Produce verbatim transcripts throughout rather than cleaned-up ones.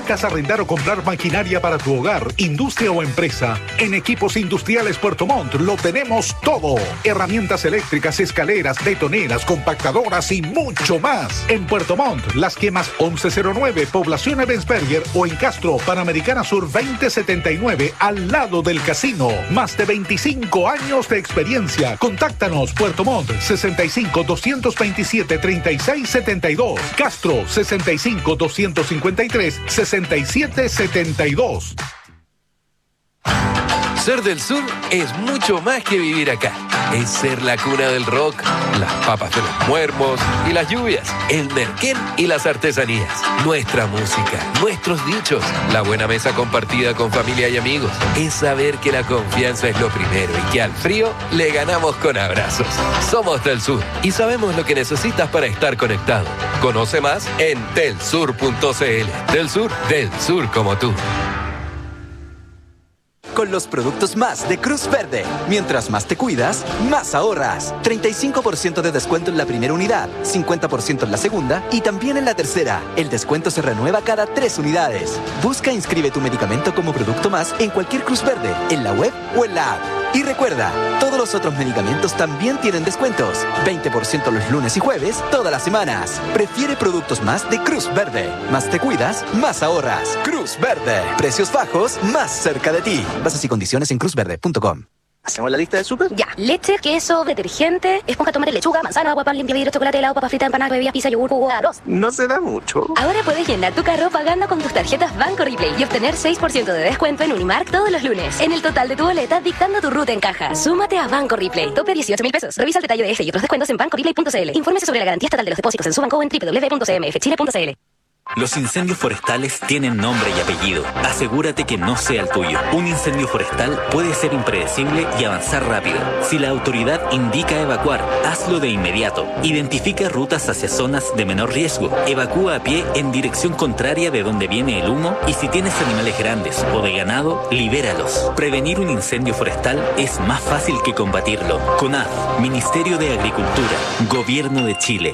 ¿Buscas arrendar o comprar maquinaria para tu hogar, industria o empresa? En Equipos Industriales Puerto Montt lo tenemos todo. Herramientas eléctricas, escaleras, betoneras, compactadoras y mucho más. En Puerto Montt, Las Quemas once cero nueve, Población Ebensberger, o en Castro, Panamericana Sur veinte setenta y nueve, al lado del casino. Más de veinticinco años de experiencia. Contáctanos. Puerto Montt, sesenta y cinco, doscientos veintisiete, treinta y seis setenta y dos. Castro, sesenta y cinco, doscientos cincuenta y tres, sesenta y siete setenta y dos. Ser del sur es mucho más que vivir acá. Es ser la cuna del rock, las papas de los muermos y las lluvias, el merquén y las artesanías, nuestra música, nuestros dichos, la buena mesa compartida con familia y amigos. Es saber que la confianza es lo primero y que al frío le ganamos con abrazos. Somos del sur y sabemos lo que necesitas para estar conectado. Conoce más en telsur punto c l. Del sur, del sur como tú. Con los productos más de Cruz Verde. Mientras más te cuidas, más ahorras. treinta y cinco por ciento de descuento en la primera unidad, cincuenta por ciento en la segunda y también en la tercera. El descuento se renueva cada tres unidades. Busca e inscribe tu medicamento como producto más en cualquier Cruz Verde, en la web o en la app. Y recuerda, todos los otros medicamentos también tienen descuentos. veinte por ciento los lunes y jueves, todas las semanas. Prefiere productos más de Cruz Verde. Más te cuidas, más ahorras. Cruz Verde. Precios bajos, más cerca de ti. Bases y condiciones en cruz verde punto com. ¿Hacemos la lista del súper? Ya. Leche, queso, detergente, esponja, tomate, lechuga, manzana, agua, pan, limpia, vidrio, chocolate, helado, papa frita, empanadas, bebidas, pizza, yogur, jugo, arroz. No se da mucho. Ahora puedes llenar tu carro pagando con tus tarjetas Banco Replay y obtener seis por ciento de descuento en Unimark todos los lunes. En el total de tu boleta, dictando tu ruta en caja. Súmate a Banco Replay. Tope dieciocho mil pesos. Revisa el detalle de este y otros descuentos en banco replay punto c l. Infórmese sobre la garantía estatal de los depósitos en su banco en doble u doble u doble u punto c m f chile punto c l. Los incendios forestales tienen nombre y apellido. Asegúrate que no sea el tuyo. Un incendio forestal puede ser impredecible y avanzar rápido. Si la autoridad indica evacuar, hazlo de inmediato. Identifica rutas hacia zonas de menor riesgo. Evacúa a pie en dirección contraria de donde viene el humo y si tienes animales grandes o de ganado, libéralos. Prevenir un incendio forestal es más fácil que combatirlo. CONAF, Ministerio de Agricultura, Gobierno de Chile.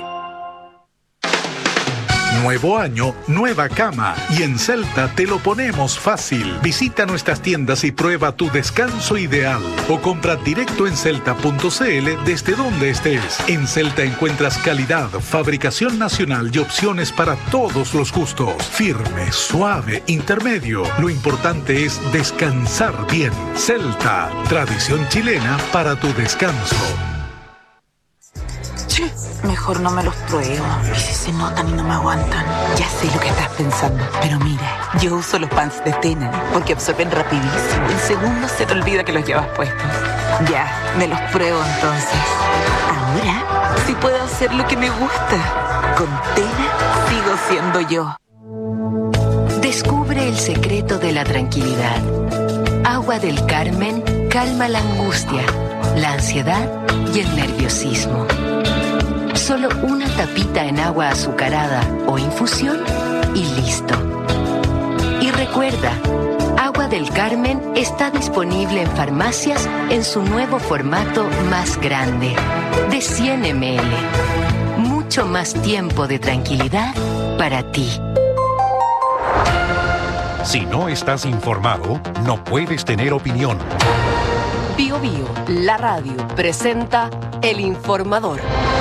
Nuevo año, nueva cama. Y en Celta te lo ponemos fácil. Visita nuestras tiendas y prueba tu descanso ideal. O compra directo en celta punto c l desde donde estés. En Celta encuentras calidad, fabricación nacional y opciones para todos los gustos. Firme, suave, intermedio. Lo importante es descansar bien. Celta, tradición chilena para tu descanso. Che, mejor no me los pruebo. Y si se notan y no me aguantan. Ya sé lo que estás pensando. Pero mira, yo uso los pants de Tena porque absorben rapidísimo. En segundos se te olvida que los llevas puestos. Ya, me los pruebo entonces. Ahora sí puedo hacer lo que me gusta. Con Tena sigo siendo yo. Descubre el secreto de la tranquilidad. Agua del Carmen calma la angustia, la ansiedad y el nerviosismo. Solo una tapita en agua azucarada o infusión y listo. Y recuerda, Agua del Carmen está disponible en farmacias en su nuevo formato más grande, de cien mililitros. Mucho más tiempo de tranquilidad para ti. Si no estás informado, no puedes tener opinión. Bio Bio, la radio, presenta El Informador.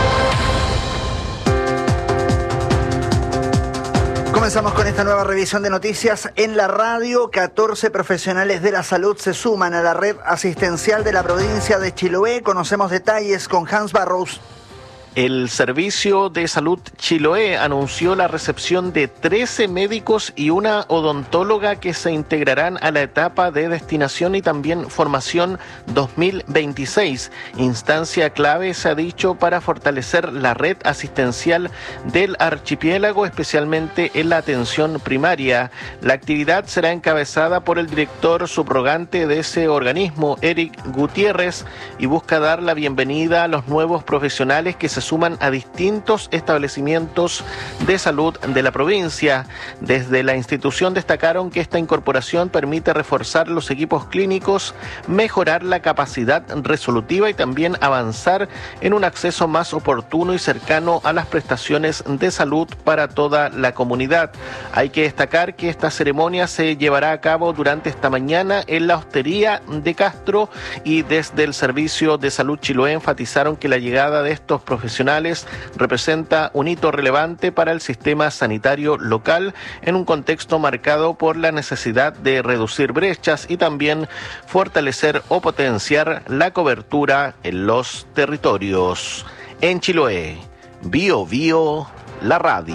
Comenzamos con esta nueva revisión de noticias en la radio. catorce profesionales de la salud se suman a la red asistencial de la provincia de Chiloé. Conocemos detalles con Hans Barrows. El Servicio de Salud Chiloé anunció la recepción de trece médicos y una odontóloga que se integrarán a la etapa de destinación y también formación dos mil veintiséis, instancia clave, se ha dicho, para fortalecer la red asistencial del archipiélago, especialmente en la atención primaria. La actividad será encabezada por el director subrogante de ese organismo, Eric Gutiérrez, y busca dar la bienvenida a los nuevos profesionales que se suman a distintos establecimientos de salud de la provincia. Desde la institución destacaron que esta incorporación permite reforzar los equipos clínicos, mejorar la capacidad resolutiva y también avanzar en un acceso más oportuno y cercano a las prestaciones de salud para toda la comunidad. Hay que destacar que esta ceremonia se llevará a cabo durante esta mañana en la Hostería de Castro, y desde el Servicio de Salud Chiloé enfatizaron que la llegada de estos profesionales representa un hito relevante para el sistema sanitario local en un contexto marcado por la necesidad de reducir brechas y también fortalecer o potenciar la cobertura en los territorios. En Chiloé, Bio Bio, la radio.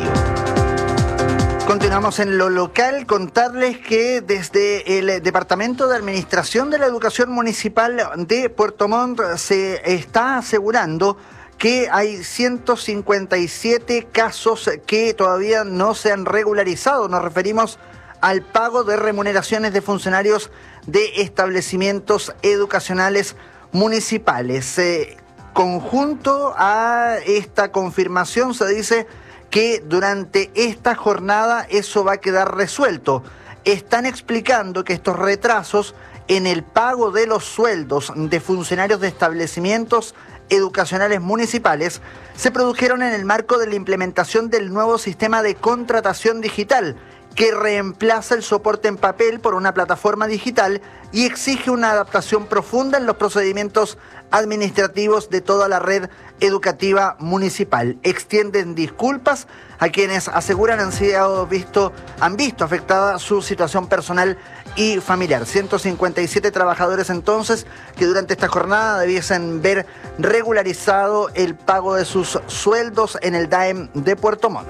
Continuamos en lo local, contarles que desde el Departamento de Administración de la Educación Municipal de Puerto Montt se está asegurando que hay ciento cincuenta y siete casos que todavía no se han regularizado. Nos referimos al pago de remuneraciones de funcionarios de establecimientos educacionales municipales. Eh, conjunto a esta confirmación se dice que durante esta jornada eso va a quedar resuelto. Están explicando que estos retrasos en el pago de los sueldos de funcionarios de establecimientos educacionales municipales se produjeron en el marco de la implementación del nuevo sistema de contratación digital, que reemplaza el soporte en papel por una plataforma digital y exige una adaptación profunda en los procedimientos administrativos de toda la red educativa municipal. Extienden disculpas a quienes aseguran han sido visto, han visto afectada su situación personal y familiar. ciento cincuenta y siete trabajadores entonces que durante esta jornada debiesen ver regularizado el pago de sus sueldos en el D A E M de Puerto Montt.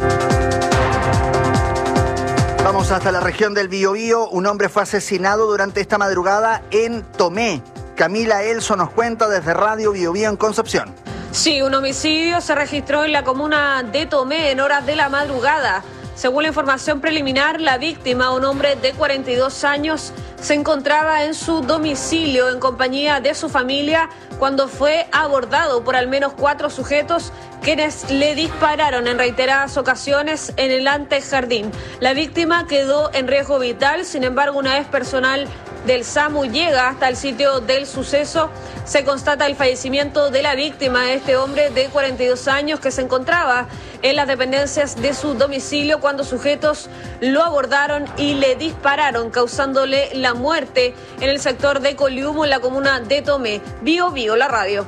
Vamos hasta la región del Biobío. Un hombre fue asesinado durante esta madrugada en Tomé. Camila Elso nos cuenta desde Radio Biobío en Concepción. Sí, un homicidio se registró en la comuna de Tomé en horas de la madrugada. Según la información preliminar, la víctima, un hombre de cuarenta y dos años, se encontraba en su domicilio en compañía de su familia cuando fue abordado por al menos cuatro sujetos quienes le dispararon en reiteradas ocasiones en el antejardín. La víctima quedó en riesgo vital, sin embargo, una vez personal del SAMU llega hasta el sitio del suceso, se constata el fallecimiento de la víctima, este hombre de cuarenta y dos años que se encontraba en las dependencias de su domicilio cuando sujetos lo abordaron y le dispararon, causándole la muerte en el sector de Coliumo, en la comuna de Tomé. Bio Bio, la radio.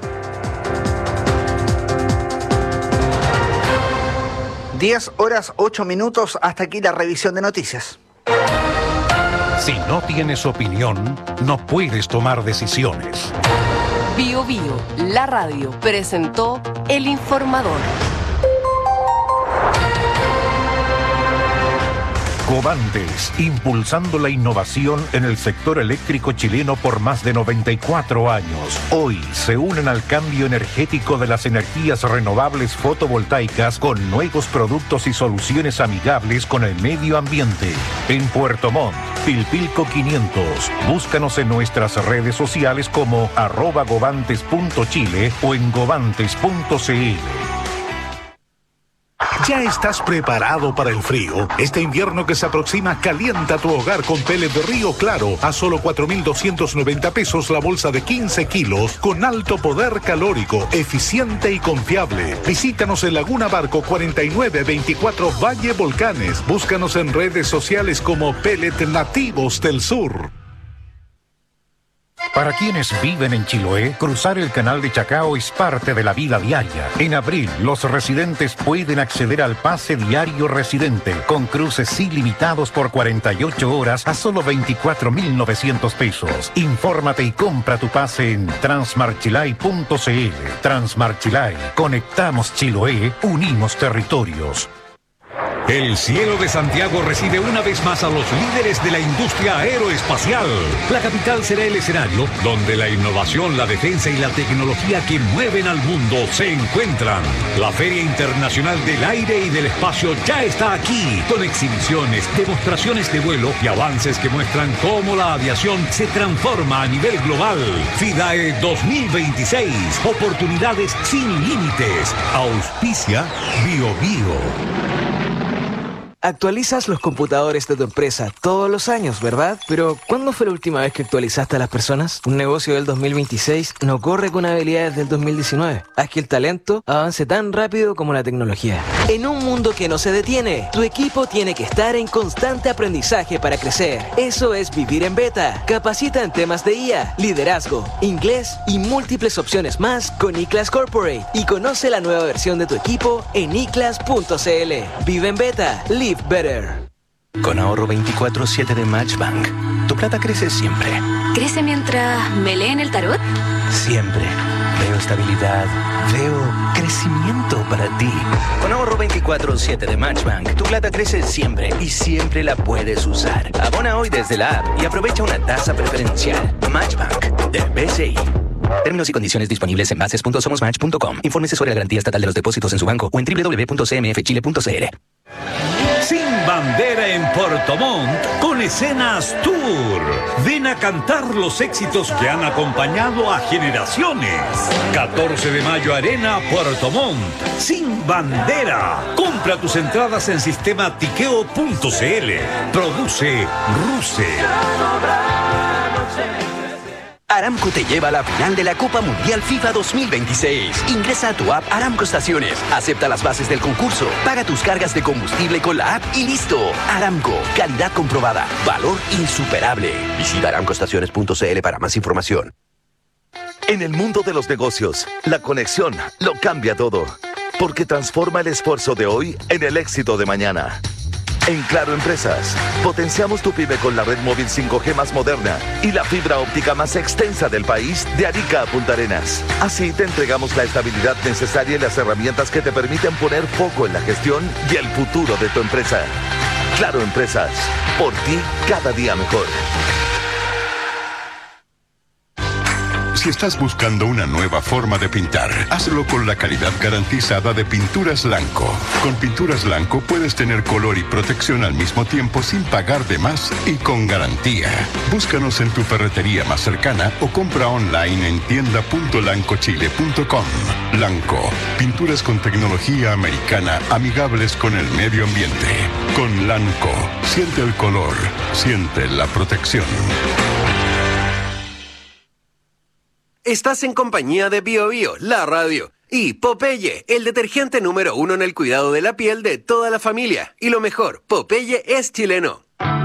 diez horas ocho minutos, hasta aquí la revisión de noticias. Si no tienes opinión, no puedes tomar decisiones. Bio Bio, la radio, presentó El Informador. Covantes, impulsando la innovación en el sector eléctrico chileno por más de noventa y cuatro años. Hoy se unen al cambio energético de las energías renovables fotovoltaicas con nuevos productos y soluciones amigables con el medio ambiente. En Puerto Montt, Pilpilco quinientos. Búscanos en nuestras redes sociales como arroba govantes punto chile o en govantes punto cl. ¿Ya estás preparado para el frío? Este invierno que se aproxima, calienta tu hogar con pellet de Río Claro a solo cuatro mil doscientos noventa pesos la bolsa de quince kilos con alto poder calórico, eficiente y confiable. Visítanos en Laguna Barco cuarenta y nueve veinticuatro Valle Volcanes. Búscanos en redes sociales como Pellet Nativos del Sur. Para quienes viven en Chiloé, cruzar el canal de Chacao es parte de la vida diaria. En abril, los residentes pueden acceder al pase diario residente, con cruces ilimitados por cuarenta y ocho horas a solo veinticuatro mil novecientos pesos. Infórmate y compra tu pase en transmarchilay punto cl. Transmarchilay, conectamos Chiloé, unimos territorios. El cielo de Santiago recibe una vez más a los líderes de la industria aeroespacial. La capital será el escenario donde la innovación, la defensa y la tecnología que mueven al mundo se encuentran. La Feria Internacional del Aire y del Espacio ya está aquí, con exhibiciones, demostraciones de vuelo y avances que muestran cómo la aviación se transforma a nivel global. FIDAE dos mil veintiséis, oportunidades sin límites. Auspicia Bio Bio. Actualizas los computadores de tu empresa todos los años, ¿verdad? Pero, ¿cuándo fue la última vez que actualizaste a las personas? Un negocio del dos mil veintiséis no corre con habilidades del dos mil diecinueve. Haz que el talento avance tan rápido como la tecnología. En un mundo que no se detiene, tu equipo tiene que estar en constante aprendizaje para crecer. Eso es vivir en beta. Capacita en temas de I A, liderazgo, inglés y múltiples opciones más con iClass Corporate. Y conoce la nueva versión de tu equipo en i class punto c l. Vive en beta. Live better. Con ahorro veinticuatro siete de Matchbank, tu plata crece siempre. ¿Crece mientras me leen el tarot? Siempre. Veo estabilidad, veo crecimiento para ti. Con ahorro veinticuatro siete de Matchbank, tu plata crece siempre y siempre la puedes usar. Abona hoy desde la app y aprovecha una tasa preferencial. Matchbank, de B C I. Términos y condiciones disponibles en bases punto somos match punto com. Infórmese sobre la garantía estatal de los depósitos en su banco o en doble u doble u doble u punto c m f chile punto c l. Sin bandera en Puerto Montt con Escenas Tour. Ven a cantar los éxitos que han acompañado a generaciones. catorce de mayo Arena, Puerto Montt. Sin bandera. Compra tus entradas en sistema tiqueo punto c l. Produce Ruse. Aramco te lleva a la final de la Copa Mundial FIFA dos mil veintiséis. Ingresa a tu app Aramco Estaciones, acepta las bases del concurso, paga tus cargas de combustible con la app y listo. Aramco, calidad comprobada, valor insuperable. Visita aramco estaciones punto c l para más información. En el mundo de los negocios, la conexión lo cambia todo, porque transforma el esfuerzo de hoy en el éxito de mañana. En Claro Empresas, potenciamos tu pyme con la red móvil cinco G más moderna y la fibra óptica más extensa del país, de Arica a Punta Arenas. Así te entregamos la estabilidad necesaria y las herramientas que te permiten poner foco en la gestión y el futuro de tu empresa. Claro Empresas, por ti cada día mejor. Si estás buscando una nueva forma de pintar, hazlo con la calidad garantizada de Pinturas Lanco. Con Pinturas Lanco puedes tener color y protección al mismo tiempo sin pagar de más y con garantía. Búscanos en tu ferretería más cercana o compra online en tienda punto lanco chile punto com. Lanco, pinturas con tecnología americana amigables con el medio ambiente. Con Lanco, siente el color, siente la protección. Estás en compañía de Bio Bio, la radio, y Popeye, el detergente número uno en el cuidado de la piel de toda la familia. Y lo mejor, Popeye es chileno.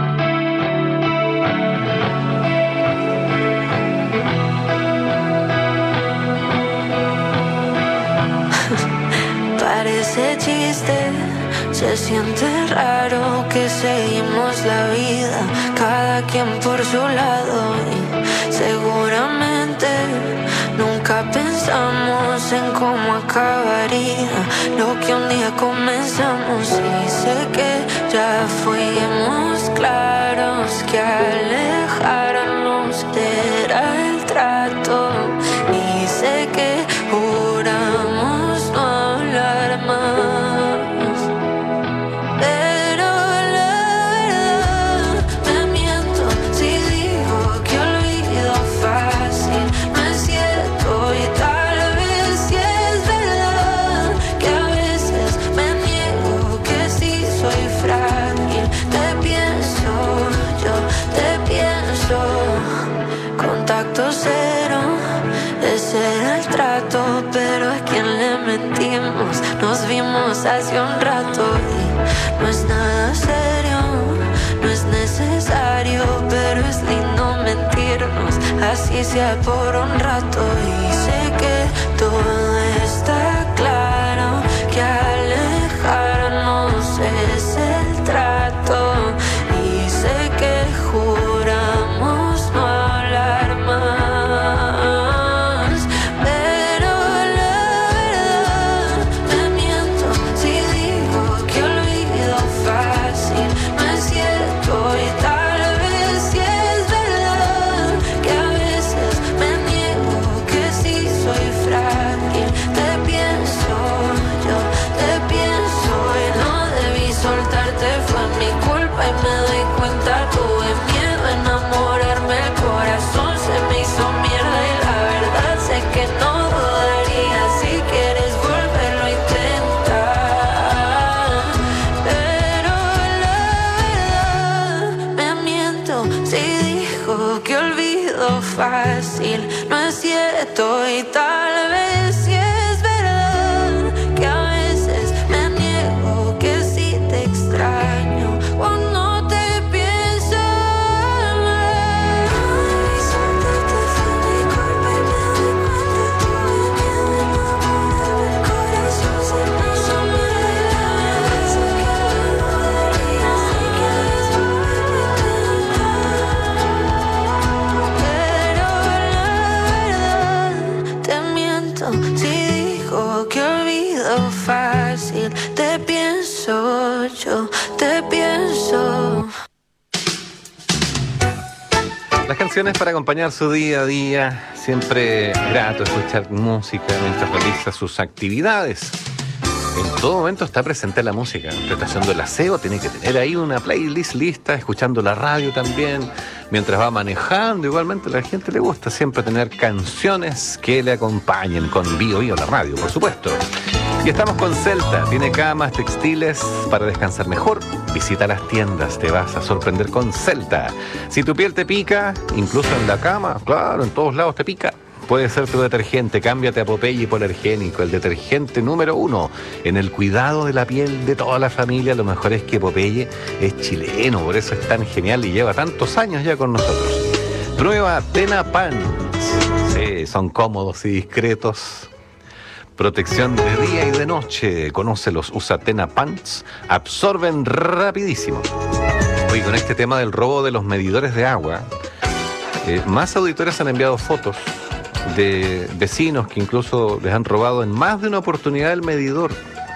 Parece chiste, se siente raro que seguimos la vida, cada quien por su lado, y seguramente nunca pensamos en cómo acabaría lo que un día comenzamos. Y sé que ya fuimos claros que alejarnos era el trato, y sé que juramos no hablar más, pero la verdad me miento si digo que olvido fácil. No es cierto, y tal vez sí es verdad que a veces me niego, que sí soy frágil. Te pienso, yo te pienso. Contacto cero, ese era el trato, pero a quien le mentimos. Nos vimos hace un rato y no es nada serio, no es necesario, pero es lindo mentirnos, así sea por un rato. Y sé que todo está claro, que alejarnos es el trato, y sé que juramos no hablar más, pero la verdad me miento si digo que olvido secreto y tal vez si es verdad que a veces me niego, que sí te extraño cuando te pienso más. Y soltarte fue mi culpa y me doy cuenta tuve miedo de no poder ver corazón sin paso más. Sé que me dolería si quieres volverme a si digo que olvido fácil, te pienso, yo te pienso. Las canciones para acompañar su día a día, siempre grato escuchar música mientras realiza sus actividades. En todo momento está presente la música. Usted está haciendo el aseo, tiene que tener ahí una playlist lista, escuchando la radio también. Mientras va manejando, igualmente a la gente le gusta siempre tener canciones que le acompañen con Bio Bio, la radio, por supuesto. Y estamos con Celta, tiene camas, textiles para descansar mejor. Visita las tiendas, te vas a sorprender con Celta. Si tu piel te pica, incluso en la cama, claro, en todos lados te pica. Puede ser tu detergente, cámbiate a Popeye Hipoalergénico, el detergente número uno en el cuidado de la piel de toda la familia. Lo mejor es que Popeye es chileno, por eso es tan genial y lleva tantos años ya con nosotros. Prueba Tena Pants, sí, son cómodos y discretos. Protección de día y de noche, conócelos, usa Tena Pants, absorben rapidísimo. Hoy con este tema del robo de los medidores de agua, eh, más auditores han enviado fotos de vecinos que incluso les han robado en más de una oportunidad el medidor.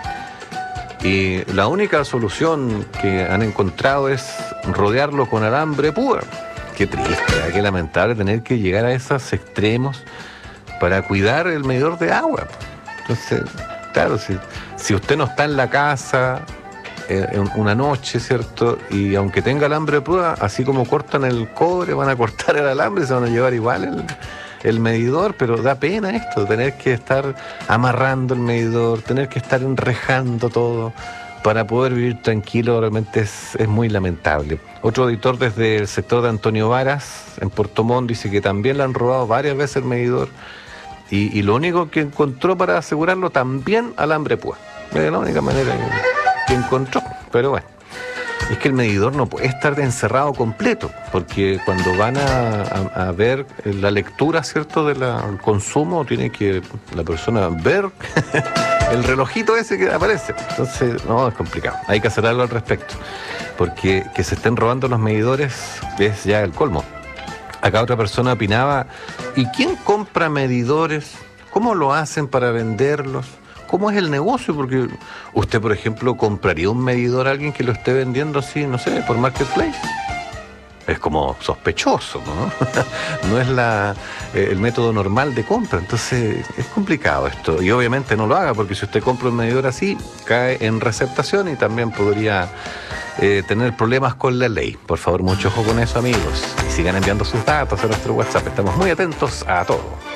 Y la única solución que han encontrado es rodearlo con alambre púa. Qué triste, ¿eh? Qué lamentable tener que llegar a esos extremos para cuidar el medidor de agua. Entonces, claro, si, si usted no está en la casa eh, en una noche, ¿cierto? Y aunque tenga alambre púa, así como cortan el cobre, van a cortar el alambre y se van a llevar igual el... el medidor, pero da pena esto, tener que estar amarrando el medidor, tener que estar enrejando todo para poder vivir tranquilo, realmente es, es muy lamentable. Otro auditor desde el sector de Antonio Varas, en Puerto Montt, dice que también le han robado varias veces el medidor y, y lo único que encontró para asegurarlo también alambre púa. Es la única manera que, que encontró, pero bueno. Es que el medidor no puede estar encerrado completo, porque cuando van a, a, a ver la lectura, ¿cierto?, del consumo, tiene que la persona ver el relojito ese que aparece. Entonces, no, es complicado. Hay que hacer algo al respecto, porque que se estén robando los medidores es ya el colmo. Acá otra persona opinaba, ¿y quién compra medidores? ¿Cómo lo hacen para venderlos? ¿Cómo es el negocio? Porque usted, por ejemplo, ¿compraría un medidor a alguien que lo esté vendiendo así, no sé, por Marketplace? Es como sospechoso, ¿no? No es la, eh, el método normal de compra. Entonces, es complicado esto. Y obviamente no lo haga, porque si usted compra un medidor así, cae en receptación y también podría eh, tener problemas con la ley. Por favor, mucho ojo con eso, amigos. Y sigan enviando sus datos a nuestro WhatsApp. Estamos muy atentos a todo.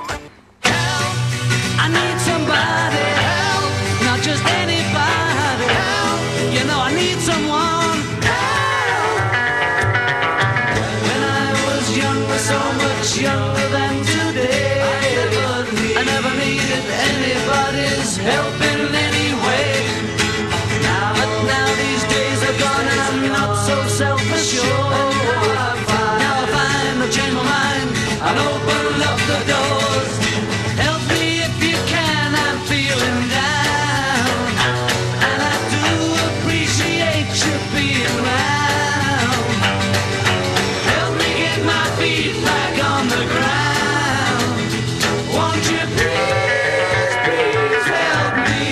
Just anybody help. You know I need someone help. When I was younger, so much younger than today, I never, need, I never needed anybody's help in any way. Now, but now these days are gone and I'm not so self-assured. Now I find, now I find I've changed my mind and open up the doors. Help me if you can, I'm feeling down. Help me.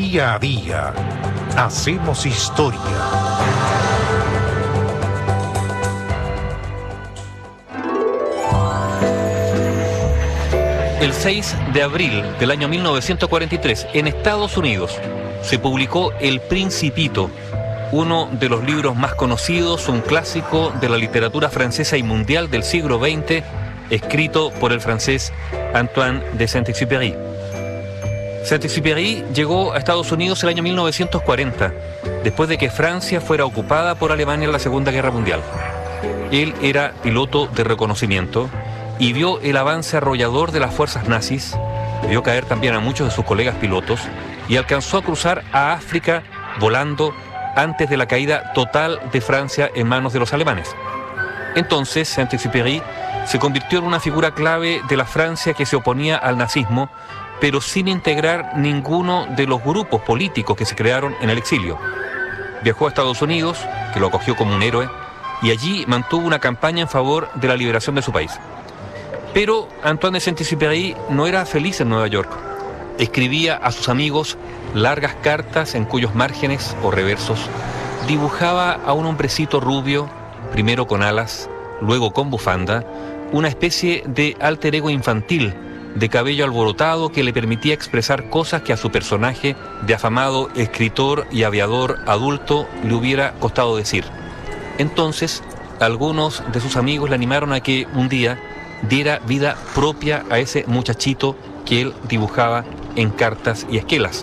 Día a día, hacemos historia. El seis de abril del año mil novecientos cuarenta y tres, en Estados Unidos, se publicó El Principito, uno de los libros más conocidos, un clásico de la literatura francesa y mundial del siglo veinte, escrito por el francés Antoine de Saint-Exupéry. Saint-Exupéry llegó a Estados Unidos el año mil novecientos cuarenta, después de que Francia fuera ocupada por Alemania en la Segunda Guerra Mundial. Él era piloto de reconocimiento y vio el avance arrollador de las fuerzas nazis, vio caer también a muchos de sus colegas pilotos y alcanzó a cruzar a África volando antes de la caída total de Francia en manos de los alemanes. Entonces, Saint-Exupéry se convirtió en una figura clave de la Francia que se oponía al nazismo, pero sin integrar ninguno de los grupos políticos que se crearon en el exilio. Viajó a Estados Unidos, que lo acogió como un héroe, y allí mantuvo una campaña en favor de la liberación de su país. Pero Antoine de Saint-Exupéry no era feliz en Nueva York. Escribía a sus amigos largas cartas en cuyos márgenes o reversos dibujaba a un hombrecito rubio, primero con alas, luego con bufanda, una especie de alter ego infantil, de cabello alborotado que le permitía expresar cosas que a su personaje de afamado escritor y aviador adulto le hubiera costado decir. Entonces, algunos de sus amigos le animaron a que un día diera vida propia a ese muchachito que él dibujaba en cartas y esquelas.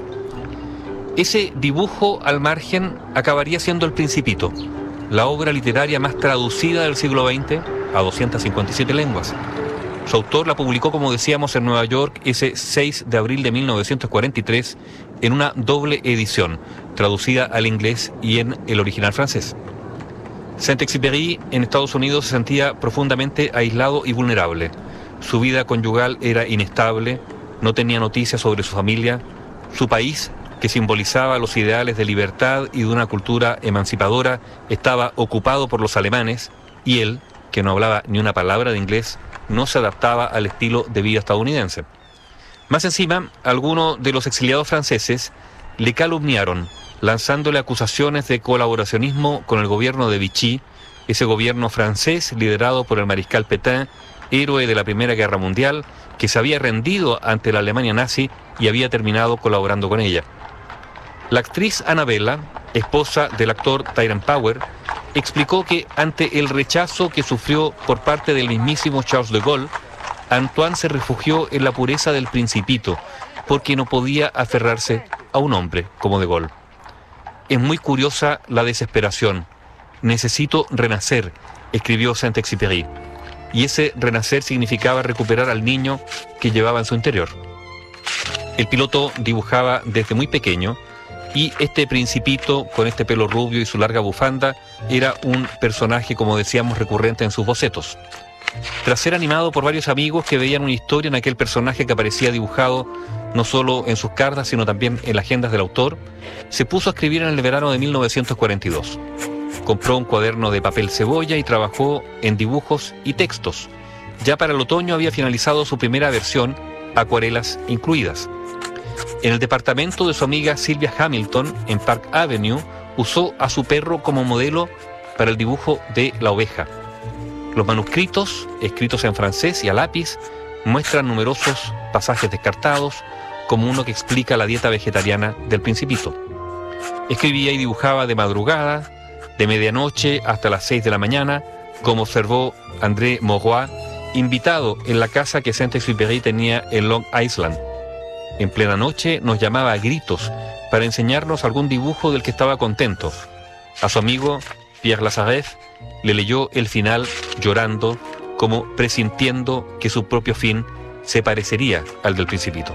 Ese dibujo al margen acabaría siendo El Principito, la obra literaria más traducida del siglo veinte a doscientas cincuenta y siete lenguas. Su autor la publicó, como decíamos, en Nueva York ese seis de abril de mil novecientos cuarenta y tres en una doble edición, traducida al inglés y en el original francés. Saint-Exupéry en Estados Unidos se sentía profundamente aislado y vulnerable. Su vida conyugal era inestable, no tenía noticias sobre su familia, su país, que simbolizaba los ideales de libertad y de una cultura emancipadora, estaba ocupado por los alemanes, y él, que no hablaba ni una palabra de inglés, no se adaptaba al estilo de vida estadounidense. Más encima, algunos de los exiliados franceses le calumniaron, lanzándole acusaciones de colaboracionismo con el gobierno de Vichy, ese gobierno francés liderado por el mariscal Pétain, héroe de la Primera Guerra Mundial, que se había rendido ante la Alemania nazi y había terminado colaborando con ella. La actriz Annabella, esposa del actor Tyrone Power, explicó que ante el rechazo que sufrió por parte del mismísimo Charles de Gaulle, Antoine se refugió en la pureza del Principito, porque no podía aferrarse a un hombre como de Gaulle. Es muy curiosa la desesperación. Necesito renacer, escribió Saint-Exupéry. Y ese renacer significaba recuperar al niño que llevaba en su interior. El piloto dibujaba desde muy pequeño, y este Principito, con este pelo rubio y su larga bufanda, era un personaje, como decíamos, recurrente en sus bocetos. Tras ser animado por varios amigos que veían una historia en aquel personaje que aparecía dibujado no solo en sus cartas, sino también en las agendas del autor, se puso a escribir en el verano de mil novecientos cuarenta y dos. Compró un cuaderno de papel cebolla y trabajó en dibujos y textos. Ya para el otoño había finalizado su primera versión, acuarelas incluidas. En el departamento de su amiga Sylvia Hamilton, en Park Avenue, usó a su perro como modelo para el dibujo de la oveja. Los manuscritos, escritos en francés y a lápiz, muestran numerosos pasajes descartados, como uno que explica la dieta vegetariana del Principito. Escribía y dibujaba de madrugada, de medianoche hasta las seis de la mañana, como observó André Maurois, invitado en la casa que Saint-Exupéry tenía en Long Island. En plena noche nos llamaba a gritos para enseñarnos algún dibujo del que estaba contento. A su amigo Pierre Lazareff le leyó el final llorando, como presintiendo que su propio fin se parecería al del Principito.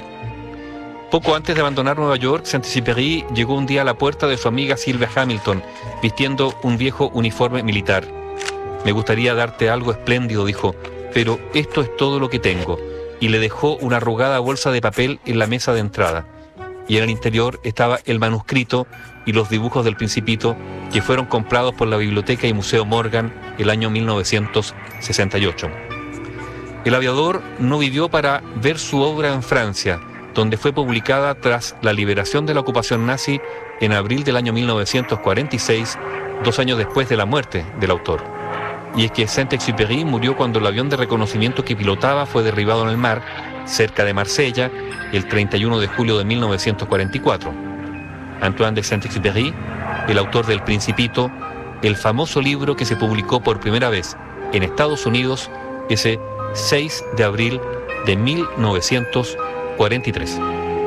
Poco antes de abandonar Nueva York, Saint-Exupéry llegó un día a la puerta de su amiga Sylvia Hamilton, vistiendo un viejo uniforme militar. «Me gustaría darte algo espléndido», dijo, «pero esto es todo lo que tengo», y le dejó una arrugada bolsa de papel en la mesa de entrada. Y en el interior estaba el manuscrito y los dibujos del Principito, que fueron comprados por la Biblioteca y Museo Morgan el año mil novecientos sesenta y ocho. El aviador no vivió para ver su obra en Francia, donde fue publicada tras la liberación de la ocupación nazi en abril del año mil novecientos cuarenta y seis, dos años después de la muerte del autor. Y es que Saint-Exupéry murió cuando el avión de reconocimiento que pilotaba fue derribado en el mar, cerca de Marsella, el treinta y uno de julio de mil novecientos cuarenta y cuatro. Antoine de Saint-Exupéry, el autor del Principito, el famoso libro que se publicó por primera vez en Estados Unidos ese seis de abril de mil novecientos cuarenta y tres.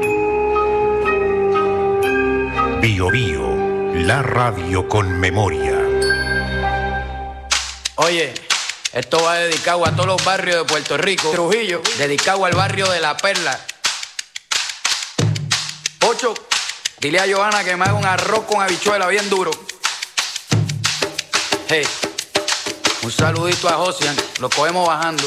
Bio Bio, la radio con memoria. Oye, esto va dedicado a todos los barrios de Puerto Rico. Trujillo, dedicado al barrio de La Perla. Ocho, dile a Johanna que me haga un arroz con habichuela bien duro. Hey, un saludito a Josian, lo cogemos bajando.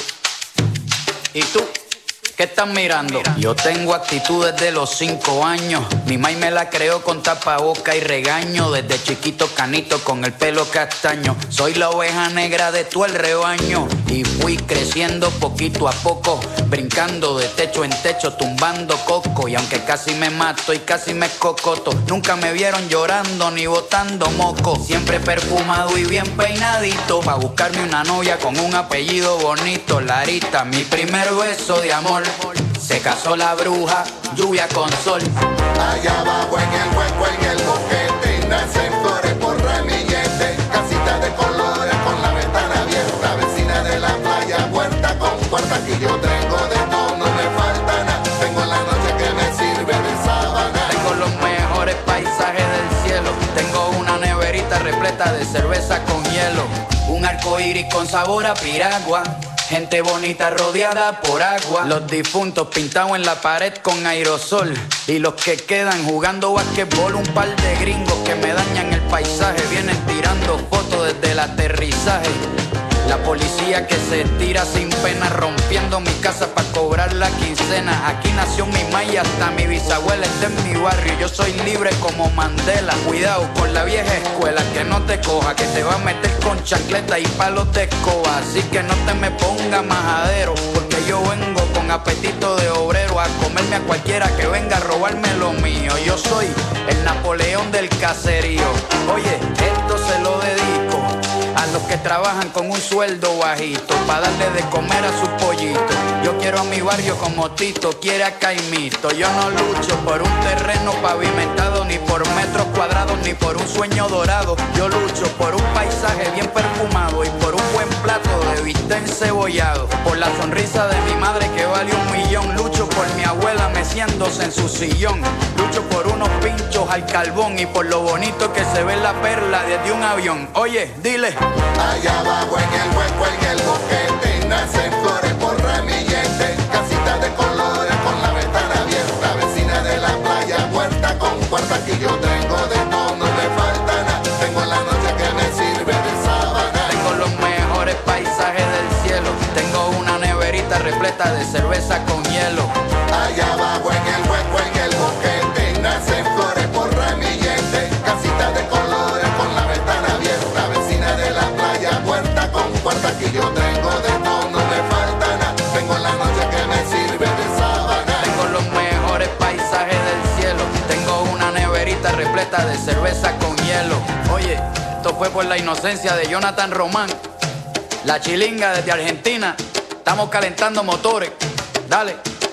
¿Y tú? ¿Qué estás mirando? Yo tengo actitud desde los cinco años. Mi maíz me la creó con tapaboca y regaño. Desde chiquito canito con el pelo castaño. Soy la oveja negra de todo el rebaño. Y fui creciendo poquito a poco, brincando de techo en techo, tumbando coco. Y aunque casi me mato y casi me cocoto, nunca me vieron llorando ni botando moco. Siempre perfumado y bien peinadito, pa' buscarme una novia con un apellido bonito. Larita, mi primer beso de amor. Se casó la bruja, lluvia con sol. Allá abajo en el hueco, en el boquete, nacen flores por ramillete. Casita de colores con la ventana abierta, vecina de la playa, puerta con puerta. Aquí yo tengo de todo, no me falta nada. Tengo la noche que me sirve de sábana. Tengo los mejores paisajes del cielo. Tengo una neverita repleta de cerveza con hielo. Un arco iris con sabor a piragua. Gente bonita rodeada por agua. Los difuntos pintados en la pared con aerosol. Y los que quedan jugando basquetbol. Un par de gringos que me dañan el paisaje. Vienen tirando fotos desde el aterrizaje. La policía que se tira sin pena, rompiendo mi casa para cobrar la quincena. Aquí nació mi maíz, hasta mi bisabuela está en mi barrio. Yo soy libre como Mandela. Cuidado con la vieja escuela, que no te coja, que te va a meter con chancleta y palos de escoba. Así que no te me ponga majadero, porque yo vengo con apetito de obrero a comerme a cualquiera que venga a robarme lo mío. Yo soy el Napoleón del caserío. Oye, esto se lo dedico a los que trabajan con un sueldo bajito, para darle de comer a sus pollitos. Yo quiero a mi barrio como Tito quiere a Caimito. Yo no lucho por un terreno pavimentado, ni por metros cuadrados, ni por un sueño dorado. Yo lucho por un paisaje bien perfumado y por un buen plato de bistec encebollado. Por la sonrisa de mi madre que vale un millón. Lucho por mi abuela meciéndose en su sillón. Lucho por unos pinchos al carbón y por lo bonito que se ve la perla desde un avión. Oye, dile. Allá abajo en el hueco, en el boquete, nacen flores por ramillete. Casita de colores con la ventana abierta, vecina de la playa, puerta con puerta. Aquí yo tengo de todo, no me falta nada. Tengo la noche que me sirve de sábana. Tengo los mejores paisajes del cielo. Tengo una neverita repleta de cerveza con hielo. Allá abajo en el hueco, en el boquete, nacen flores por ramillete. Casita de colores con la ventana abierta, vecina de la playa, puerta con puerta. Aquí yo tengo de todo, no me falta nada. Tengo la noche que me sirve de sábana. Tengo los mejores paisajes del cielo. Tengo una neverita repleta de cerveza con hielo. Oye, esto fue por la inocencia de Jonathan Román. La chilinga desde Argentina. Estamos calentando motores. Dale.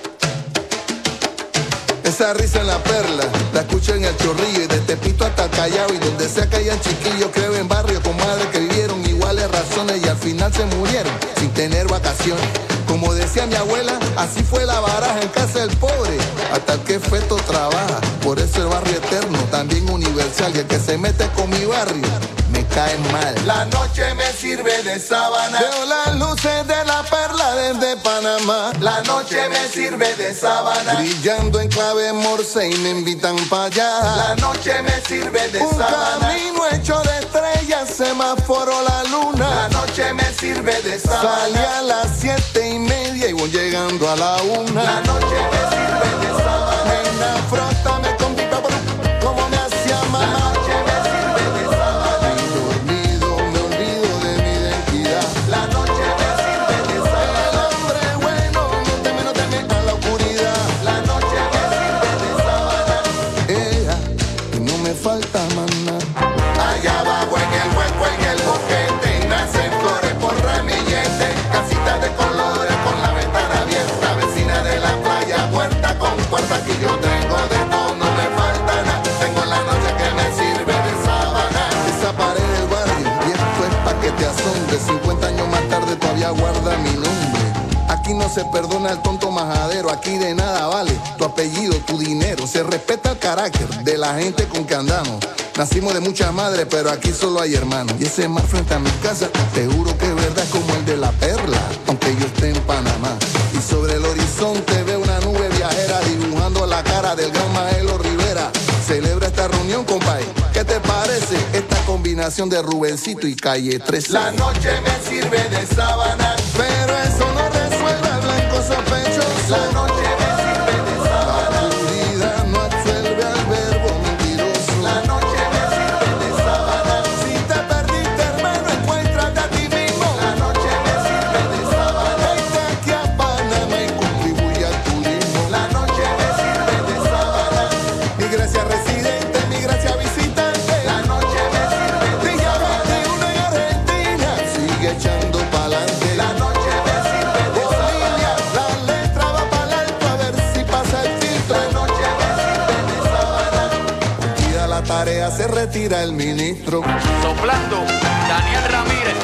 Esa risa en la perla, la escucho en el Chorrillo y de Tepito hasta Callao. Y donde sea que hayan chiquillos, creo en barrios con madres que vivieron iguales razones y al final se murieron sin tener vacaciones. Como decía mi abuela, así fue la baraja en casa del pobre, hasta el que feto trabaja. Por eso el barrio eterno, también universal, y el que se mete con mi barrio, me cae mal. La noche me sirve de sábana. Veo las luces de la perla desde Panamá. La noche me sirve de sábana. Brillando en clave morse y me invitan para allá. La noche me sirve de Un sábana. Un camino hecho de estrellas, semáforo la luna. La noche me sirve de sábana. Salí a las siete y media y voy llegando a la una. La noche me sirve de sábana. Nena, frótame con mi papá, como me hacía mamá. La noche se perdona al tonto majadero. Aquí de nada vale tu apellido, tu dinero. Se respeta el carácter de la gente con que andamos. Nacimos de muchas madres, pero aquí solo hay hermanos. Y ese mar frente a mi casa, te juro que es verdad, como el de la Perla, aunque yo esté en Panamá. Y sobre el horizonte veo una nube viajera dibujando la cara del gran Maelo Rivera. Celebra esta reunión, compadre. ¿Qué te parece esta combinación de Rubencito y Calle trece? La noche me sirve de sábana, pero eso no resuelve al blanco sospechoso. La noche me sirve de sábana, la oscuridad no absuelve al verbo mentiroso. La noche me sirve de sábana, si te perdiste, hermano, encuéntrate a ti mismo. La noche me sirve de sábana, vente aquí a Panamá y contribuye al turismo. La noche me sirve de sábana, mi gracia residente, mi gracia visitante. La noche me sirve de sábana, una en Argentina sigue echando pa'lante. La noche me sirve de Bolivia, la letra va pa'l alto a ver si pasa el filtro. La noche me sirve de sábana, cumplida la tarea se retira el ministro. Soplando, Daniel Ramírez.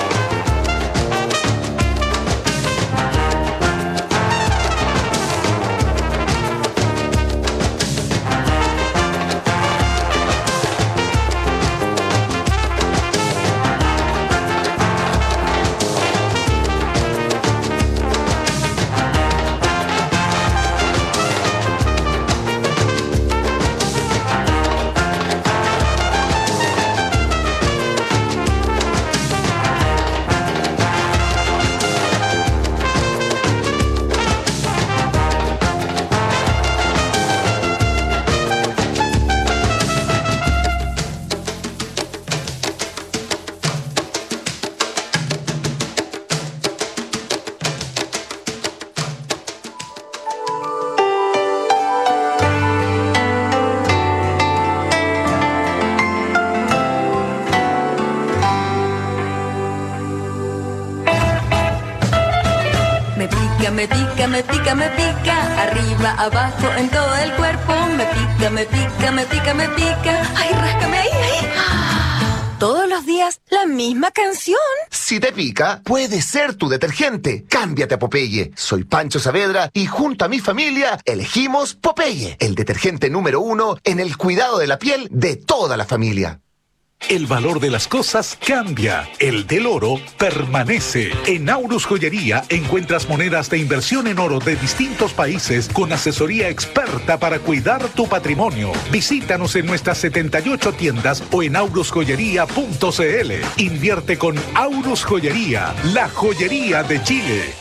Me pica, me pica, me pica, arriba, abajo, en todo el cuerpo. Me pica, me pica, me pica, me pica. Ay, ráscame ahí, ahí. Todos los días la misma canción. Si te pica, puede ser tu detergente. Cámbiate a Popeye. Soy Pancho Saavedra y junto a mi familia elegimos Popeye, el detergente número uno en el cuidado de la piel de toda la familia. El valor de las cosas cambia, el del oro permanece. En Aurus Joyería encuentras monedas de inversión en oro de distintos países con asesoría experta para cuidar tu patrimonio. Visítanos en nuestras setenta y ocho tiendas o en aurus joyería punto c l. Invierte con Aurus Joyería, la joyería de Chile.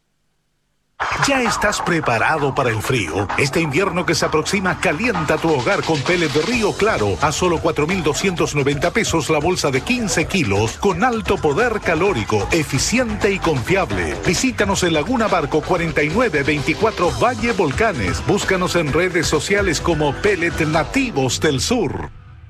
¿Ya estás preparado para el frío? Este invierno que se aproxima, calienta tu hogar con pellet de Río Claro a solo cuatro mil doscientos noventa pesos la bolsa de quince kilos con alto poder calórico, eficiente y confiable. Visítanos en Laguna Barco cuarenta y nueve veinticuatro Valle Volcanes. Búscanos en redes sociales como Pellet Nativos del Sur.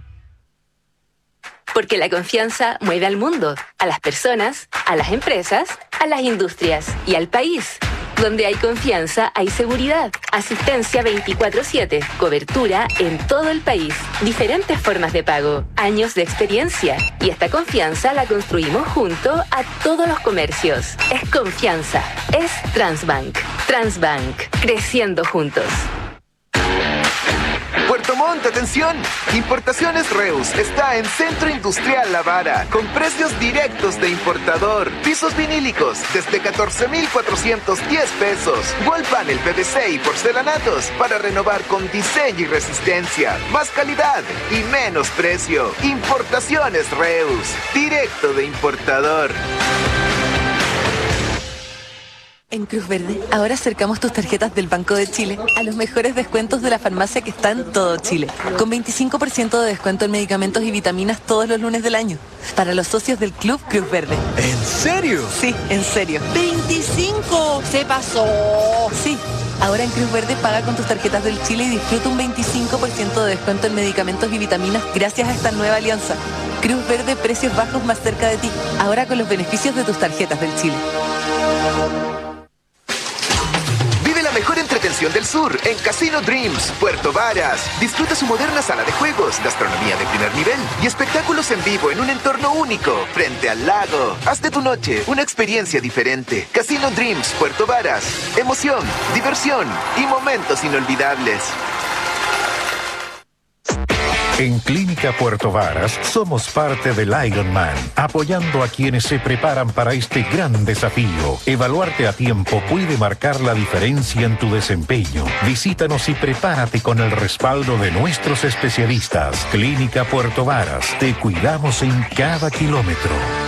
Porque la confianza mueve al mundo, a las personas, a las empresas, a las industrias y al país. Donde hay confianza, hay seguridad. Asistencia veinticuatro siete. Cobertura en todo el país. Diferentes formas de pago. Años de experiencia. Y esta confianza la construimos junto a todos los comercios. Es confianza. Es Transbank. Transbank. Creciendo juntos. Puerto Montt, atención. Importaciones Reus está en Centro Industrial La Vara con precios directos de importador. Pisos vinílicos desde catorce mil cuatrocientos diez pesos. Wall panel P V C y porcelanatos para renovar con diseño y resistencia. Más calidad y menos precio. Importaciones Reus, directo de importador. En Cruz Verde, ahora acercamos tus tarjetas del Banco de Chile a los mejores descuentos de la farmacia que está en todo Chile. Con veinticinco por ciento de descuento en medicamentos y vitaminas todos los lunes del año. Para los socios del Club Cruz Verde. ¿En serio? Sí, en serio. ¡veinticinco! ¡Se pasó! Sí. Ahora en Cruz Verde paga con tus tarjetas del Chile y disfruta un veinticinco por ciento de descuento en medicamentos y vitaminas gracias a esta nueva alianza. Cruz Verde, precios bajos más cerca de ti. Ahora con los beneficios de tus tarjetas del Chile. Vive la mejor entretención dimensión del sur en Casino Dreams, Puerto Varas. Disfruta su moderna sala de juegos, gastronomía de primer nivel y espectáculos en vivo en un entorno único, frente al lago. Haz de tu noche una experiencia diferente. Casino Dreams, Puerto Varas. Emoción, diversión y momentos inolvidables. En Clínica Puerto Varas somos parte del Ironman, apoyando a quienes se preparan para este gran desafío. Evaluarte a tiempo puede marcar la diferencia en tu desempeño. Visítanos y prepárate con el respaldo de nuestros especialistas. Clínica Puerto Varas, te cuidamos en cada kilómetro.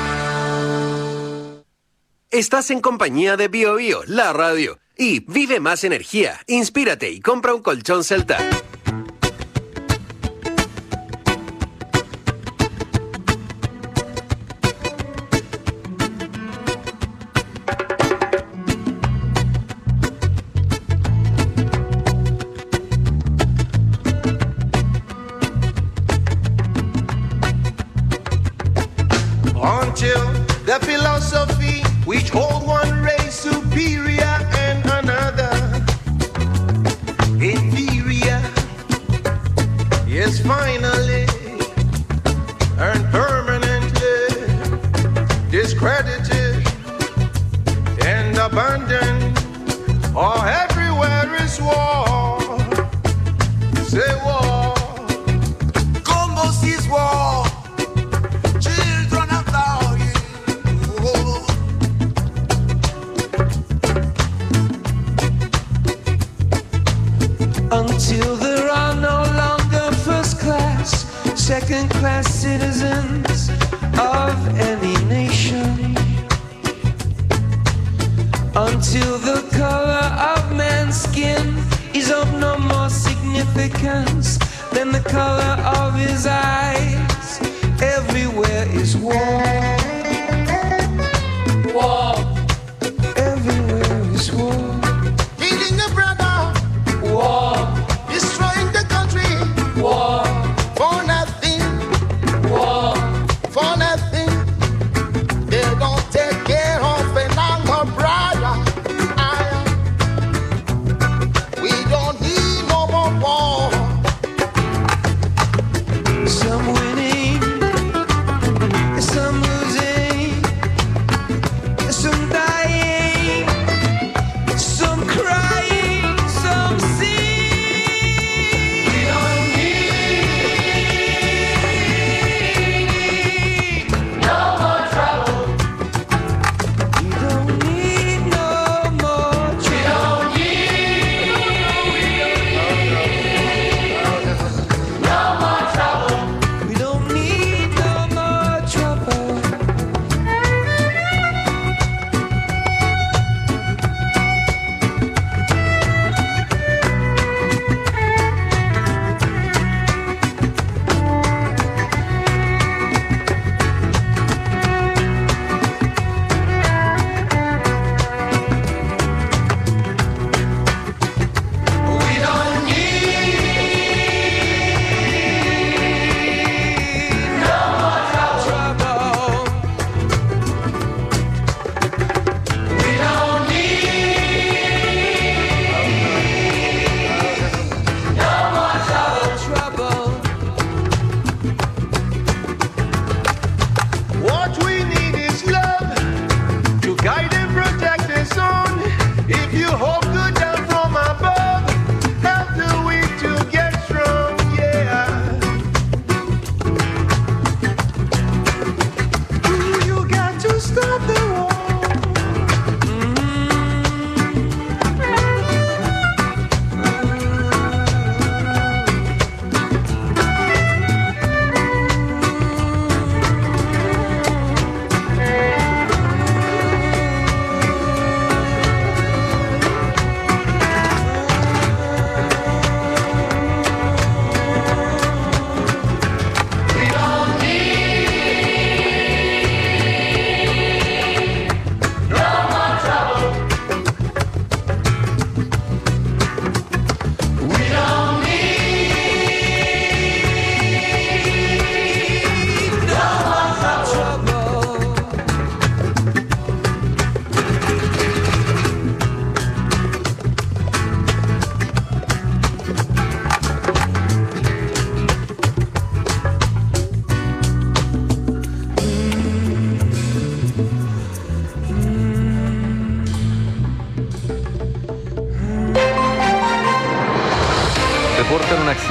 Estás en compañía de Bio Bio, la radio. Y vive más energía, inspírate y compra un colchón Celta. Until the philosophy which hold one race superior and another inferior is finally and permanently discredited and abandoned. Oh, everywhere is war. Say war. Como si es war. Until there are no longer first class, second class citizens of any nation. Until the color of man's skin is of no more significance than the color of his eyes. Everywhere is war. War. Everywhere is war. Killing a brother. War. Destroying the country. War. For nothing. War. For nothing. They don't take care of an younger brother. I, we don't need no more war. Some winning, some losing, some dying, some crying, some sing. We don't need no more trouble. We don't need no more trouble. We don't need no more trouble.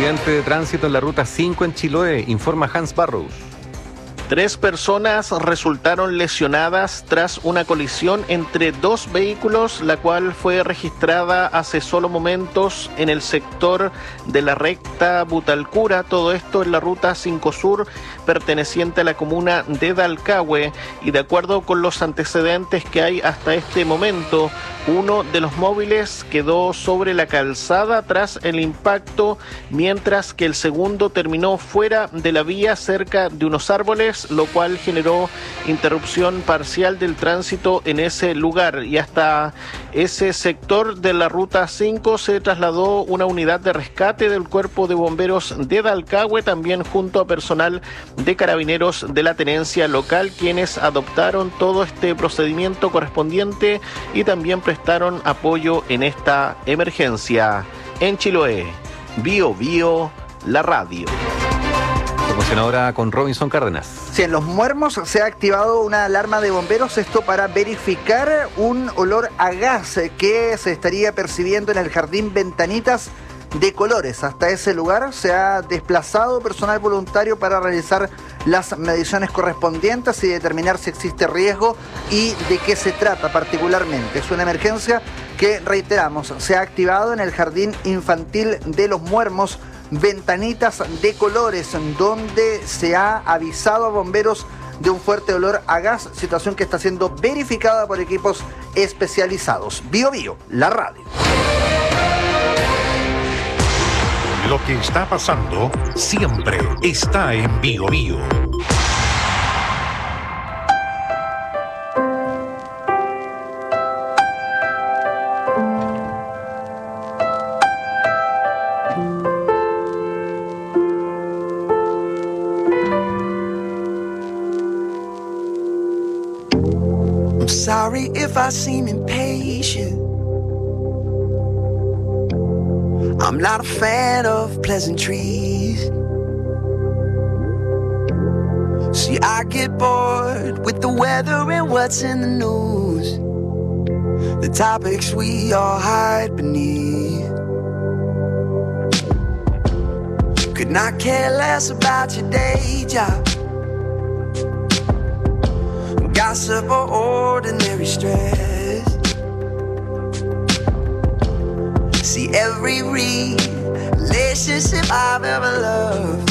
accidente de tránsito en la ruta cinco en Chiloé, informa Hans Barrows. Tres personas resultaron lesionadas tras una colisión entre dos vehículos, la cual fue registrada hace solo momentos en el sector de la recta Butalcura, todo esto en la ruta cinco Sur, perteneciente a la comuna de Dalcahue, y de acuerdo con los antecedentes que hay hasta este momento, uno de los móviles quedó sobre la calzada tras el impacto, mientras que el segundo terminó fuera de la vía cerca de unos árboles, lo cual generó interrupción parcial del tránsito en ese lugar, y hasta ese sector de la ruta cinco se trasladó una unidad de rescate del Cuerpo de Bomberos de Dalcahue, también junto a personal de carabineros de la tenencia local, quienes adoptaron todo este procedimiento correspondiente y también prestaron apoyo en esta emergencia. En Chiloé, Bio Bio, la radio. Promoción ahora con Robinson Cárdenas. Sí, en Los Muermos se ha activado una alarma de bomberos, esto para verificar un olor a gas que se estaría percibiendo en el jardín Ventanitas de Colores. Hasta ese lugar se ha desplazado personal voluntario para realizar las mediciones correspondientes y determinar si existe riesgo y de qué se trata particularmente. Es una emergencia que, reiteramos, se ha activado en el jardín infantil de Los Muermos, Ventanitas de Colores, donde se ha avisado a bomberos de un fuerte olor a gas, situación que está siendo verificada por equipos especializados. Bio Bio, la radio. Lo que está pasando siempre está en Bio Bio. I'm sorry if I seem impatient. I'm not a fan of pleasantries. See, I get bored with the weather and what's in the news, the topics we all hide beneath. Could not care less about your day job, gossip or ordinary stress. See, every relationship I've ever loved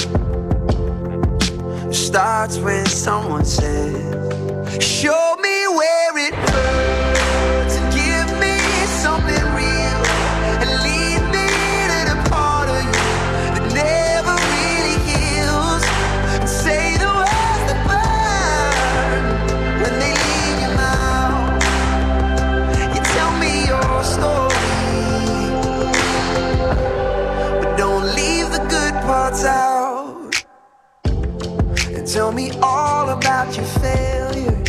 starts when someone says, show me where it hurts and give me something real and lead me to the part of you that never really heals, and say the words that burn when they leave your mouth. You tell me your story, parts out, and tell me all about your failures,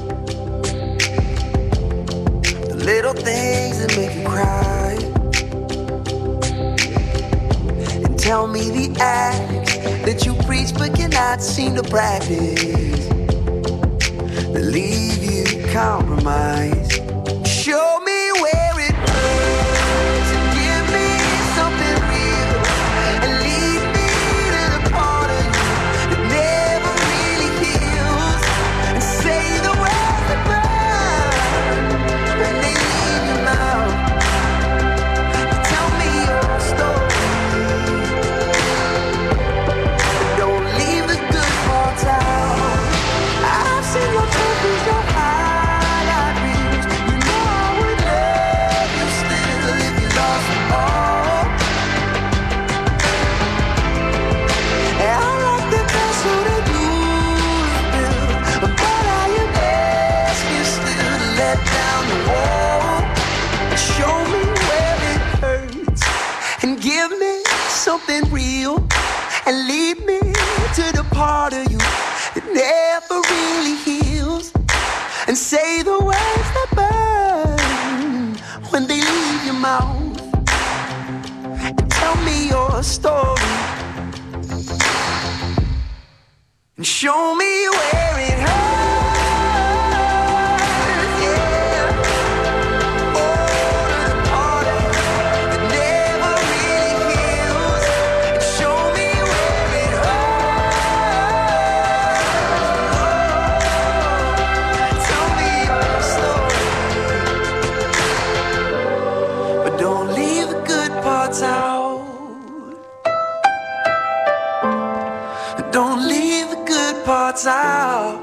the little things that make you cry, and tell me the acts that you preach but cannot seem to practice, that leave you compromised. Show me where it hurts and give me something real and lead me to the part of you that never really heals, and say the words that burn when they leave your mouth. Tell me your story, but don't leave the good parts out. I've seen your trophies, your highlight reels. You know I would love you still if you lost it all. And I like the castle that you built, but I am asking still to let down the wall. Show me where it hurts and give me something real, and lead me to the part of you that never really heals, and say the words that burn when they leave your mouth, and tell me your story, and show me where it hurts, yeah. Oh, the part of you that never really heals, and Don't leave the good parts out.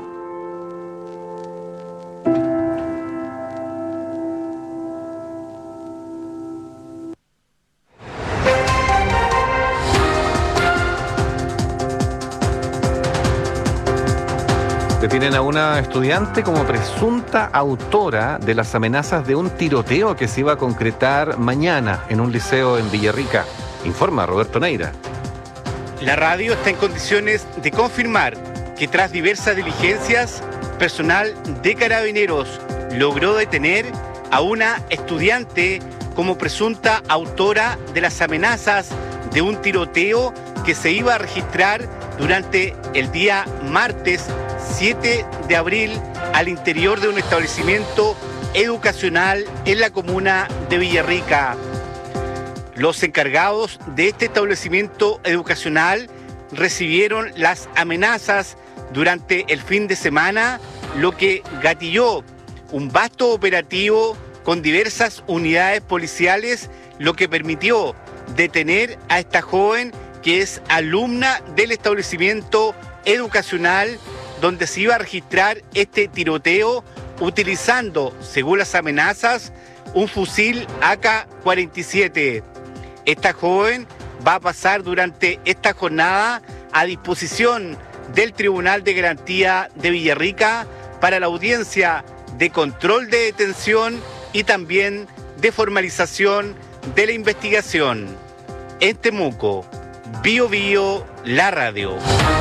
Detienen a una estudiante como presunta autora de las amenazas de un tiroteo que se iba a concretar mañana en un liceo en Villarrica. Informa Roberto Neira. La radio está en condiciones de confirmar que tras diversas diligencias, personal de Carabineros logró detener a una estudiante como presunta autora de las amenazas de un tiroteo que se iba a registrar durante el día martes siete de abril al interior de un establecimiento educacional en la comuna de Villarrica. Los encargados de este establecimiento educacional recibieron las amenazas durante el fin de semana, lo que gatilló un vasto operativo con diversas unidades policiales, lo que permitió detener a esta joven que es alumna del establecimiento educacional donde se iba a registrar este tiroteo utilizando, según las amenazas, un fusil A K cuarenta y siete. Esta joven va a pasar durante esta jornada a disposición del Tribunal de Garantía de Villarrica para la audiencia de control de detención y también de formalización de la investigación. En Temuco, Bio Bio, la radio.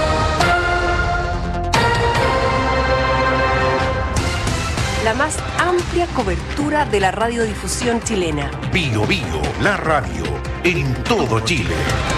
La más amplia cobertura de la radiodifusión chilena. Bio Bio, la radio, en todo Chile.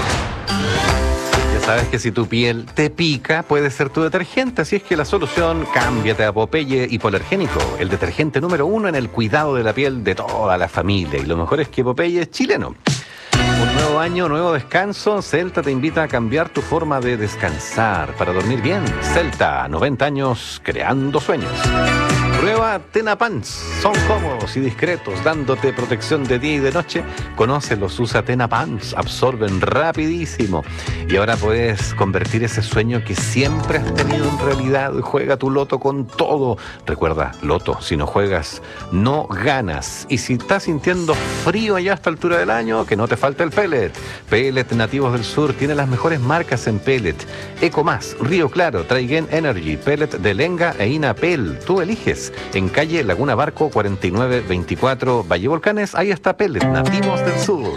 Ya sabes que si tu piel te pica, puede ser tu detergente, así es que la solución, cámbiate a Popeye Hipoalergénico, el detergente número uno en el cuidado de la piel de toda la familia. Y lo mejor es que Popeye es chileno. Un nuevo año, nuevo descanso. Celta te invita a cambiar tu forma de descansar para dormir bien. Celta, noventa años creando sueños. Prueba Tena Pants. Son cómodos y discretos, dándote protección de día y de noche. Conócelos, usa Tena Pants. Absorben rapidísimo. Y ahora puedes convertir ese sueño que siempre has tenido en realidad. Juega tu loto con todo. Recuerda, loto, si no juegas, no ganas. Y si estás sintiendo frío allá a esta altura del año, que no te falte el pellet. Pellet Nativos del Sur tiene las mejores marcas en pellet. Ecomás, Río Claro, Traigen Energy, pellet de Lenga e Inapel. Tú eliges. En calle Laguna Barco cuarenta y nueve veinticuatro, Valle Volcanes, ahí está Pellet Nativos del Sur.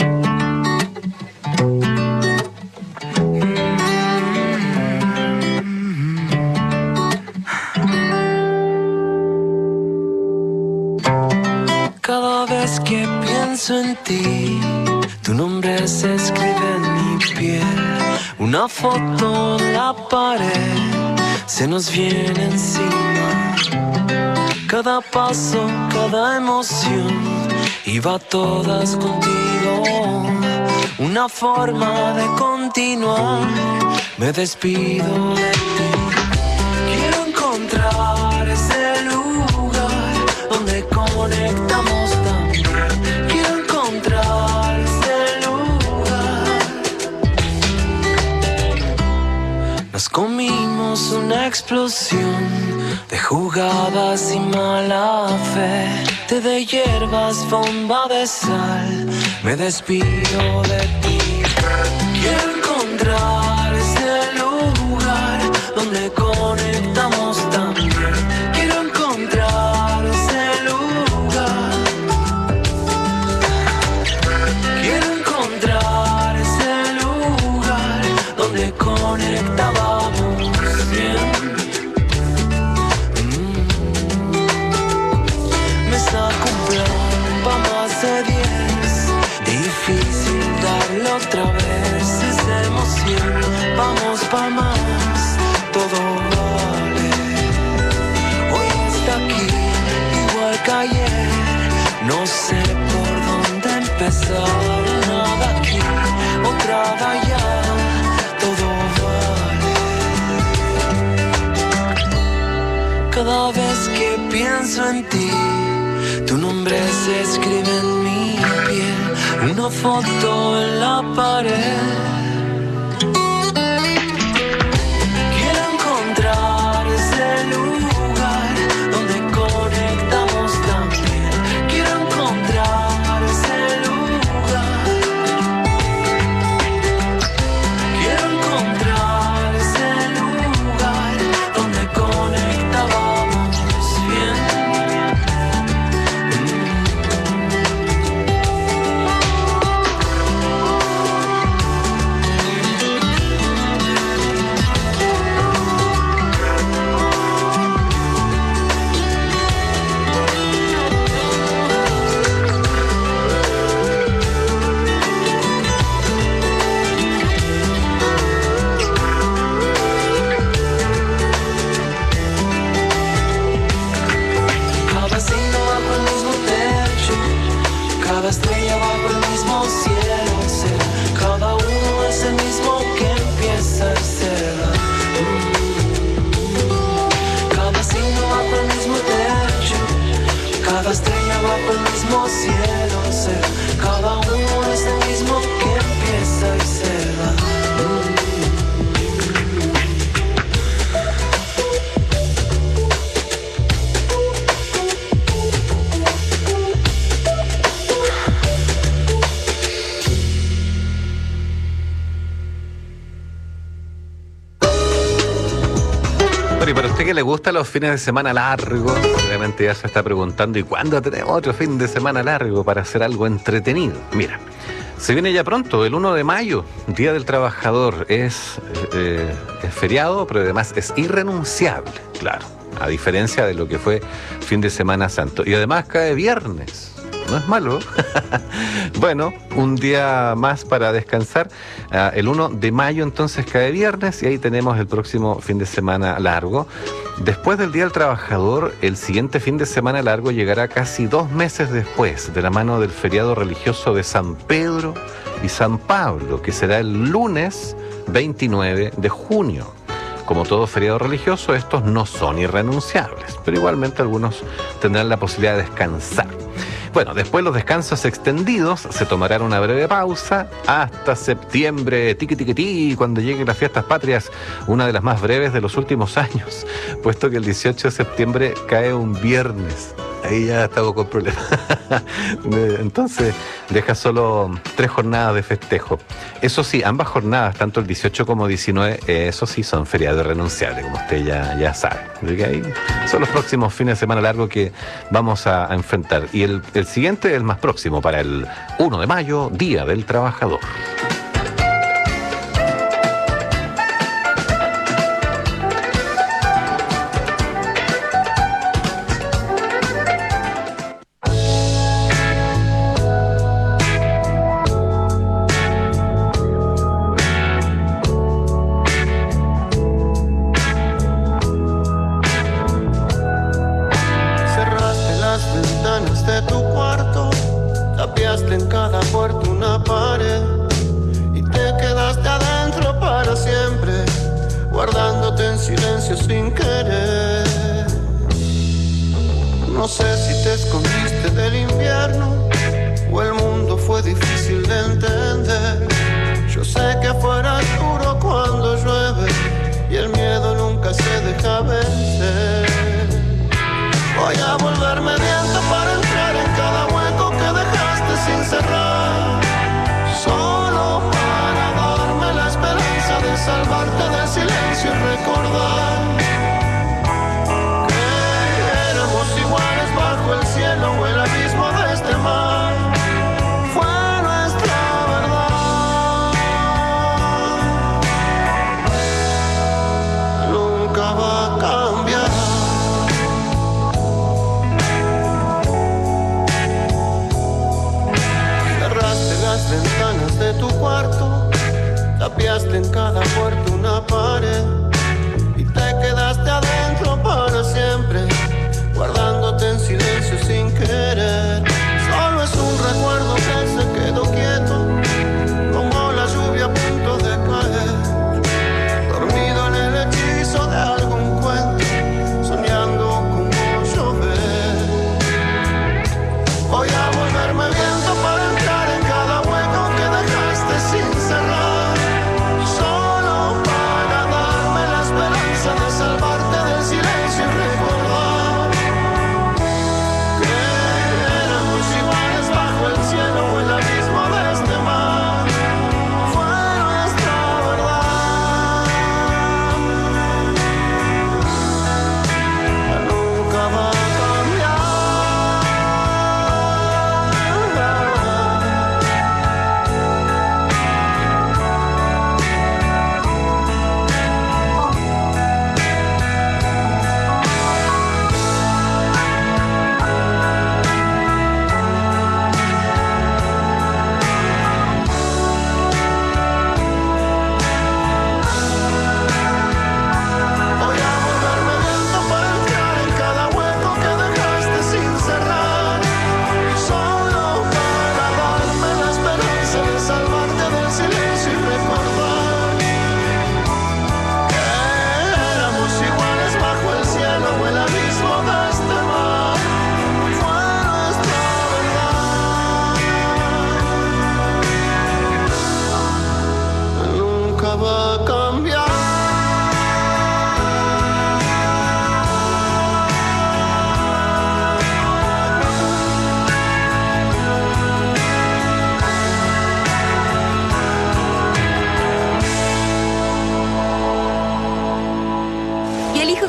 Cada vez que pienso en ti, tu nombre se escribe en mi piel. Una foto en la pared se nos viene encima. Cada paso, cada emoción, iba todas contigo. Una forma de continuar, me despido de ti. Quiero encontrar ese lugar donde conectamos también. Quiero encontrar ese lugar. Nos comimos una explosión de jugadas y mala fe, té de hierbas, bomba de sal, me despido de ti. Quiero encontrar ese lugar donde conectamos también. Quiero encontrar ese lugar. Quiero encontrar ese lugar donde conectábamos bien. Pa' más de diez, difícil darle otra vez esa emoción. Vamos pa' más, todo vale. Hoy está aquí, igual que ayer. No sé por dónde empezar. Una de aquí, otra de allá. Todo vale. Cada vez que pienso en ti, tu nombre se escribe en mi piel, una foto en la pared. Bueno, y para usted que le gustan los fines de semana largos, obviamente ya se está preguntando, ¿y cuándo tenemos otro fin de semana largo para hacer algo entretenido? Mira, se viene ya pronto, el uno de mayo, Día del Trabajador. Es, eh, es feriado, pero además es irrenunciable, claro, a diferencia de lo que fue fin de Semana Santo. Y además cae viernes. No es malo. Bueno, un día más para descansar. Uh, el uno de mayo entonces cae viernes y ahí tenemos el próximo fin de semana largo. Después del Día del Trabajador, el siguiente fin de semana largo llegará casi dos meses después, de la mano del feriado religioso de San Pedro y San Pablo, que será el lunes veintinueve de junio. Como todo feriado religioso, estos no son irrenunciables, pero igualmente algunos tendrán la posibilidad de descansar. Bueno, después los descansos extendidos, se tomarán una breve pausa hasta septiembre, tiqui tiqui tiqui, cuando lleguen las fiestas patrias, una de las más breves de los últimos años, puesto que el dieciocho de septiembre cae un viernes. Ahí ya estamos con problemas. Entonces, deja solo tres jornadas de festejo. Eso sí, ambas jornadas, tanto el dieciocho como diecinueve, eso sí son feriados irrenunciables, como usted ya, ya sabe. Así que ahí son los próximos fines de semana largos que vamos a, a enfrentar. Y el, el siguiente, el más próximo, para el uno de mayo, Día del Trabajador.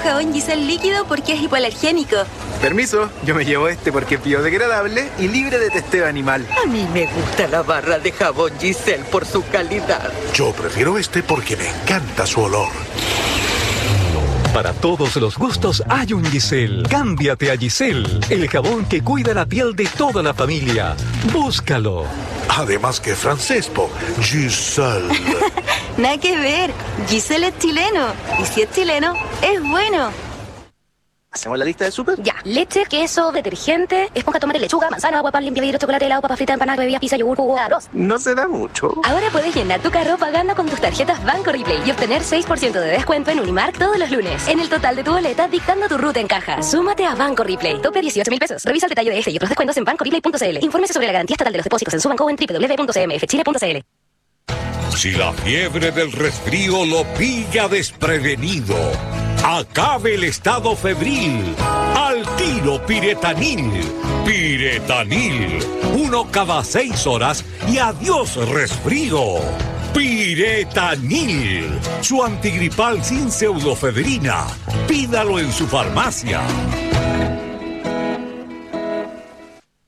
jabón Giselle líquido porque es hipoalergénico. Permiso, yo me llevo este porque es biodegradable y libre de testeo animal. A mí me gusta la barra de jabón Giselle por su calidad. Yo prefiero este porque me encanta su olor. Para todos los gustos hay un Giselle. Cámbiate a Giselle, el jabón que cuida la piel de toda la familia. Búscalo. Además que francés, po. Giselle. Nada que ver. Giselle es chileno. Y si es chileno, es bueno. ¿Hacemos la lista de súper? Ya. Leche, queso, detergente, esponja, tomate, lechuga, manzana, agua, pan, limpia vidrio, chocolate, helado, papa frita, empanada, bebidas, pizza, yogur, jugo, arroz. No se da mucho. Ahora puedes llenar tu carro pagando con tus tarjetas Banco Replay y obtener seis por ciento de descuento en Unimark todos los lunes. En el total de tu boleta, dictando tu ruta en caja. Súmate a Banco Replay. Tope dieciocho mil pesos. Revisa el detalle de este y otros descuentos en banco replay punto c l. Infórmese sobre la garantía estatal de los depósitos en su banco o en doble u doble u doble u punto c m f chile punto c l. Si la fiebre del resfrío lo pilla desprevenido, acabe el estado febril. Al tiro Piretanil. Piretanil. Uno cada seis horas y adiós resfrío. Piretanil. Su antigripal sin pseudofebrina. Pídalo en su farmacia.